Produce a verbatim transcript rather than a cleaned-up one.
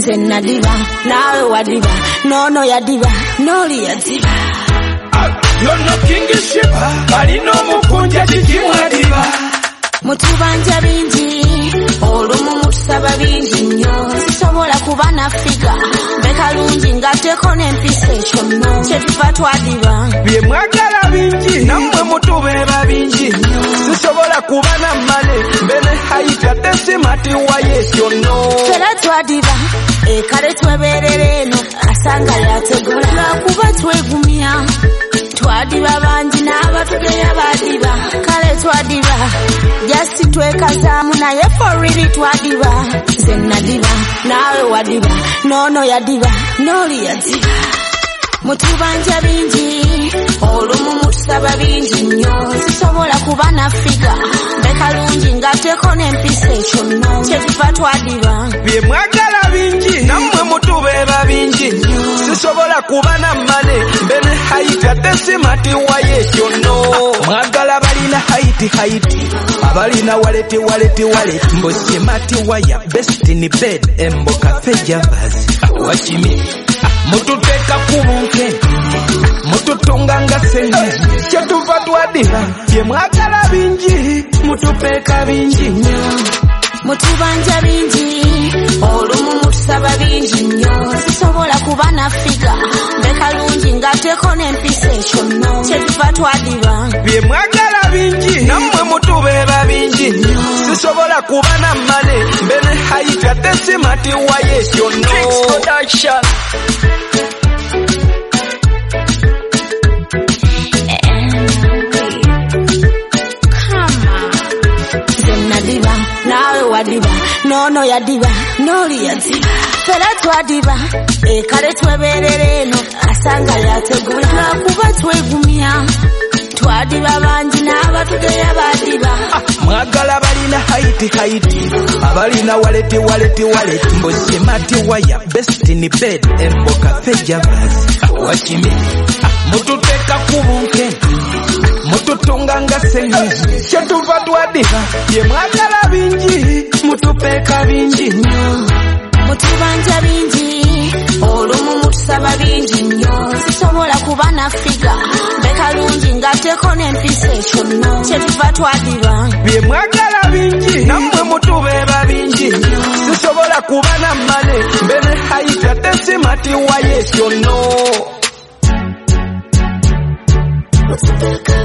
Zenna diva, nawe wadiva, nono ya diva, noli ya diva. Yono kingishiba, alino mukunja jikimwa diva. Mutubanja bingi, olumu mutusaba bingi nnyo. Sisobola kuba nafika, bekalungi ngateko n'empisa ekyo nno. Kyetuva twadiba, bye mwagala bingi, nammwe mutubeera bingi nnyo. Sisobola kuba nammale, mbene hayita tesimati waye ekyo nno. Fera twadiba, ekale twebeerera eno, asanga yategula. Lwakuba twegumya, twadiba bangi n'abatugeya badiba. Kale twadiba, jasi twekazaamu naye for really twadiba. Zenna diba, nawe wadiba, nono ya diba, noli ya diba. Mutubanja bingi, olumu mutusaba bingi nnyo. Sisobola kuba nafika, bekalungi ngateko n'empisa ekyo nno. Kyetuva twadiba, bye mwagala bingi, nammwe mutubeera bingi nnyo. Sisobola kuba nammale, mbene hayita tesimati waye ekyo nno. Mwagala balina hayiti hayiti, abalina waleti waleti waleti. Mbo simati waya, best in bed, embo cafe javas. Wachimi, mututeka kubunke, mututunga nga senge. Kyetuva twadiba, bye mwagala bingi, mutupeka bingi nnyo. mutubanja bingi, olumu mutusaba bingi nnyo. Sisobola kuba nafika, bekalungi ngateko n'empisa ekyo nno. Kyetuva twadiba, bye mwagala bingi, nammwe mutubeera bingi nnyo. Sisobola kuba nammale, mbene hayita tesimati waye ekyo nno. diva, nawe wadiba, nono ya diva, noli ya diva. Fera twadiba, ekale twebeerera eno, asanga yategula. Lwakuba twegumya, twadiba bangi n'abatugeya badiba. Mwagala balina hayiti hayiti, abalina waleti waleti waleti. Mbo simati waya, best in bed, embo cafe javas. Wachimi, mututeka kubunke, mututunga nga senge. Kyetuva twadiba, bye mwagala bingi, mutupeka bingi nnyo. Mutubanja bingi, olumu mutusaba bingi nnyo. Sisobola kuba nafika, bekalungi ngateko n'empisa ekyo nno. Kyetuva twadiba, bye mwagala bingi, nammwe mutubeera bingi nnyo. Sisobola kuba nammale, mbene hayita tesimati waye ekyo nno.